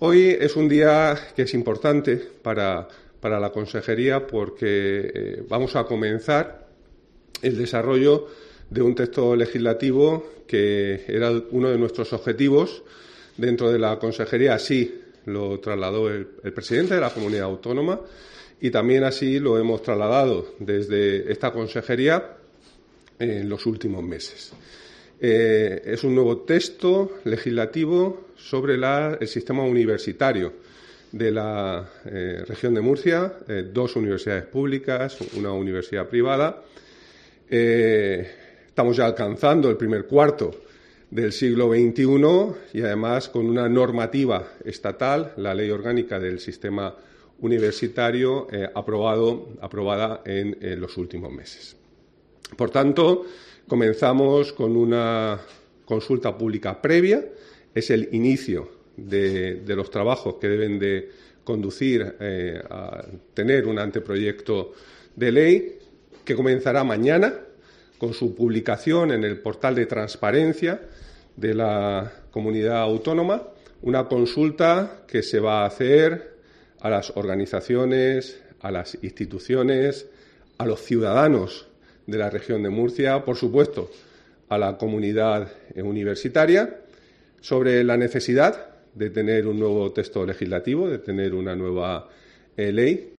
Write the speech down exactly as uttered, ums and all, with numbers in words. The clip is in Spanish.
Hoy es un día que es importante para, para la Consejería porque eh, vamos a comenzar el desarrollo de un texto legislativo que era uno de nuestros objetivos dentro de la Consejería. Así lo trasladó el, el presidente de la Comunidad Autónoma y también así lo hemos trasladado desde esta Consejería en los últimos meses. Eh, es un nuevo texto legislativo sobre la, el sistema universitario de la eh, región de Murcia, eh, dos universidades públicas, una universidad privada. Eh, estamos ya alcanzando el primer cuarto del siglo veintiuno y además con una normativa estatal, la Ley Orgánica del Sistema Universitario, eh, aprobado, aprobada en, en los últimos meses. Por tanto, comenzamos con una consulta pública previa, es el inicio de, de los trabajos que deben de conducir eh, a tener un anteproyecto de ley que comenzará mañana con su publicación en el portal de transparencia de la Comunidad Autónoma, una consulta que se va a hacer a las organizaciones, a las instituciones, a los ciudadanos de la región de Murcia, por supuesto, a la comunidad universitaria, sobre la necesidad de tener un nuevo texto legislativo, de tener una nueva eh, ley